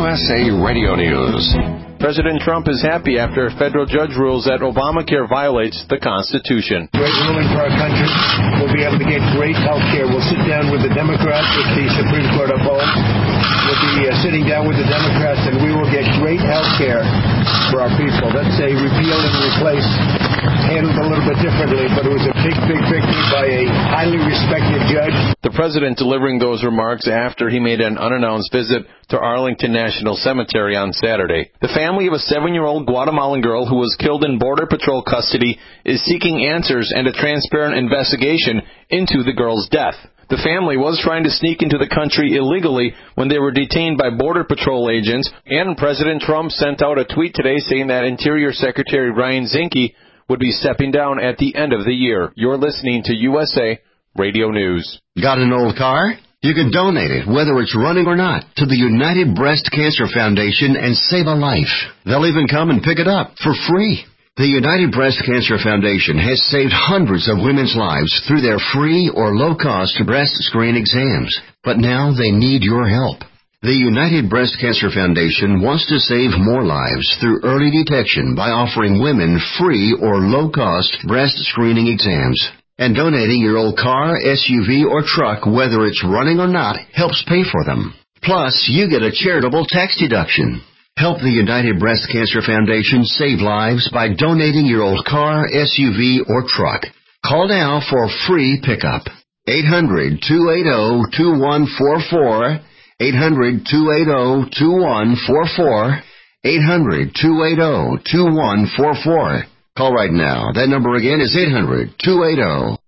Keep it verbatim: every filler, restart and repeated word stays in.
S A Radio News. President Trump is happy after a federal judge rules that Obamacare violates the Constitution. Great ruling for our country. We'll be able to get great health care. We'll sit down with the Democrats if the Supreme Court upholds. We'll be uh, sitting down with the Democrats, and we will get great health care for our people. Let's say repeal and replace, handled a little bit differently, but it was a big, big victory by a highly respected judge. The president delivering those remarks after he made an unannounced visit to Arlington National Cemetery on Saturday. The family of a seven-year-old Guatemalan girl who was killed in Border Patrol custody is seeking answers and a transparent investigation into the girl's death. The family was trying to sneak into the country illegally when they were detained by Border Patrol agents, and President Trump sent out a tweet today saying that Interior Secretary Ryan Zinke would be stepping down at the end of the year. You're listening to U S A Radio News. Got an old car? You can donate it, whether it's running or not, to the United Breast Cancer Foundation and save a life. They'll even come and pick it up for free. The United Breast Cancer Foundation has saved hundreds of women's lives through their free or low-cost breast screen exams. But now they need your help. The United Breast Cancer Foundation wants to save more lives through early detection by offering women free or low-cost breast screening exams. And donating your old car, S U V, or truck, whether it's running or not, helps pay for them. Plus, you get a charitable tax deduction. Help the United Breast Cancer Foundation save lives by donating your old car, S U V, or truck. Call now for free pickup. eight hundred, two eight zero, two one four four. eight hundred, two eight zero, two one four four. eight hundred, two eight zero, two one four four. Call right now. That number again is eight hundred, two eight zero,